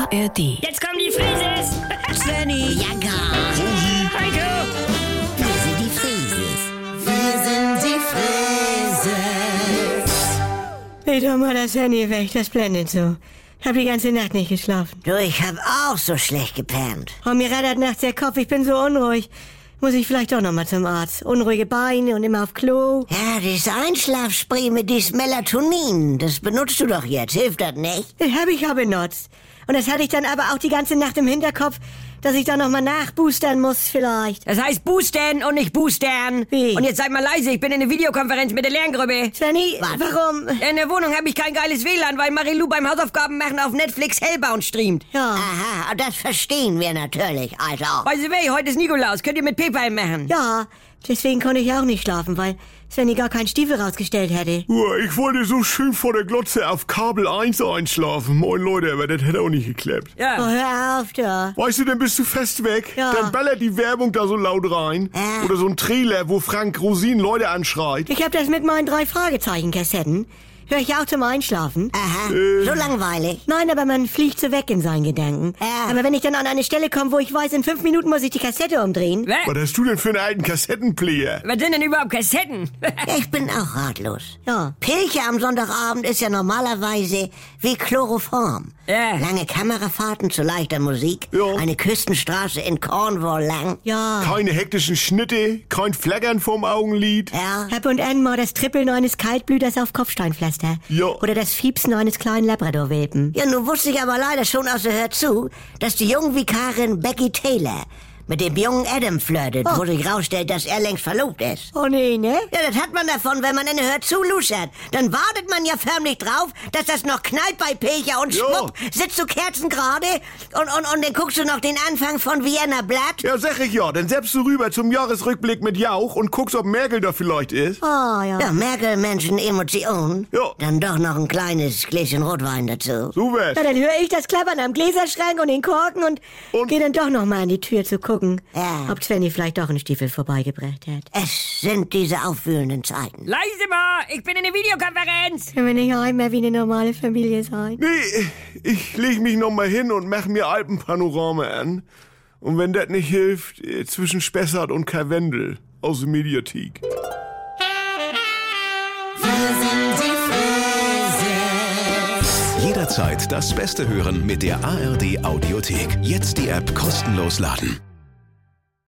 ARD. Jetzt kommen die Frises! Svenny, ja gar. Heiko! Wir sind die Frieses. Wir sind die Frieses. Leg doch mal das Handy weg, das blendet so. Ich hab die ganze Nacht nicht geschlafen. Du, ich hab auch so schlecht gepennt. Oh, mir rattert nachts der Kopf, ich bin so unruhig. Muss ich vielleicht doch noch mal zum Arzt. Unruhige Beine und immer auf Klo. Ja, dieses Einschlafspray mit diesem Melatonin, das benutzt du doch jetzt. Hilft das nicht? Das hab ich ja benutzt. Und das hatte ich dann aber auch die ganze Nacht im Hinterkopf, dass ich da noch mal nachboostern muss vielleicht. Das heißt boostern und nicht boostern. Wie? Und jetzt seid mal leise, ich bin in einer Videokonferenz mit der Lerngruppe. Svenny, Was? warum? In der Wohnung habe ich kein geiles WLAN, weil Marilou beim Hausaufgaben machen auf Netflix Hellbound streamt. Ja. Aha, das verstehen wir natürlich, also. By the way, heute ist Nikolaus, könnt ihr mit PayPal machen? Ja, deswegen konnte ich auch nicht schlafen, weil Svenny gar keinen Stiefel rausgestellt hätte. Ich wollte so schön vor der Glotze auf Kabel 1 einschlafen. Moin Leute, aber das hätte auch nicht geklappt. Oh, Ja. hör auf da. Weißt du, dann bist du fest weg. Ja. Dann ballert die Werbung da so laut rein. Ja. Oder so ein Trailer, wo Frank Rosin Leute anschreit. Ich hab das mit meinen 3 Fragezeichen-Kassetten. Hör ich auch zum Einschlafen. Aha, so langweilig. Nein, aber man fliegt so weg in seinen Gedanken. Ja. Aber wenn ich dann an eine Stelle komme, wo ich weiß, in 5 Minuten muss ich die Kassette umdrehen. Was? Was hast du denn für einen alten Kassettenplayer? Was sind denn überhaupt Kassetten? Ich bin auch ratlos. Ja. Pilche am Sonntagabend ist ja normalerweise wie Chloroform. Ja. Lange Kamerafahrten zu leichter Musik, Ja. eine Küstenstraße in Cornwall lang. Ja. Keine hektischen Schnitte, kein Flaggern vorm Augenlid. Ja, Ab und an mal das Trippeln eines Kaltblüters auf Kopfsteinpflaster. Ja. Oder das Fiepsen eines kleinen Labrador-Welpen. ja, nun wusste ich aber leider schon aus der Hör zu, dass die Jungvikarin Becky Taylor mit dem jungen Adam flirtet, wo sich rausstellt, dass er längst verlobt ist. Oh nee, ne? Ja, das hat man davon, wenn man in der Hör zu luschert. Dann wartet man ja förmlich drauf, dass das noch knallt bei Pilcher und Ja. schwupp, sitzt du kerzengerade und dann guckst du noch den Anfang von Vienna Blatt. Ja, sag ich ja. Dann selbst du rüber zum Jahresrückblick mit Jauch und guckst, ob Merkel da vielleicht ist. Ah, ja. Ja, Merkel, Menschen, Emotion. Ja. Dann doch noch ein kleines Gläschen Rotwein dazu. So wär's. Ja, dann höre ich das Klappern am Gläserschrank und den Korken und gehe dann doch noch mal an die Tür zu gucken, Ja. ob Svenny vielleicht doch einen Stiefel vorbeigebracht hat. Es sind diese aufwühlenden Zeiten. Leise mal, ich bin in einer Videokonferenz. Können wir nicht einmal wie eine normale Familie sein? Nee, ich leg mich noch mal hin und mach mir Alpenpanorama an. Und wenn das nicht hilft, zwischen Spessart und Karwendel aus der Mediathek. Jederzeit das Beste hören mit der ARD Audiothek. Jetzt die App kostenlos laden.